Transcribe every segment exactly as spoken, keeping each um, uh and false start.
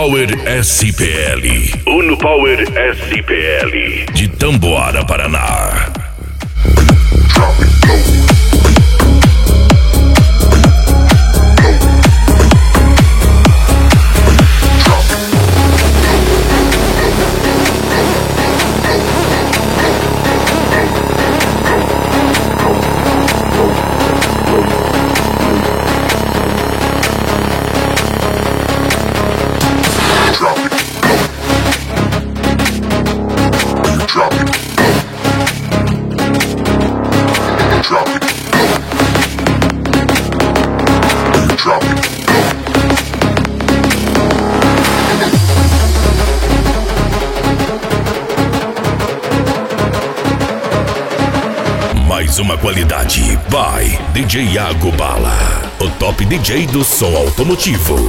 Power S P L. Uno Power S P L. De Tamboara, Paraná. Mais uma qualidade by D J Iago Bala, o top D J do som automotivo.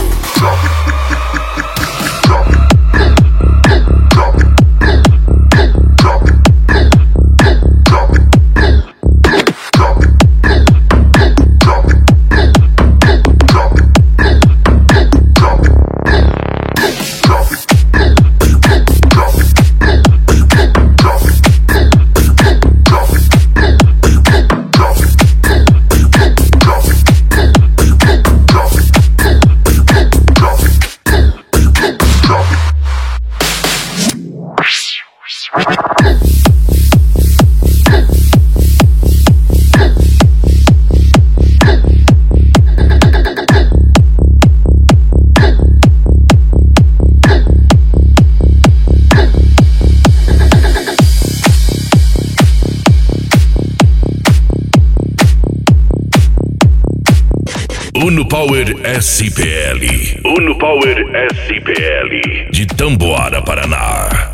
Uno Power S P L. Uno Power S P L. De Tamboara, Paraná.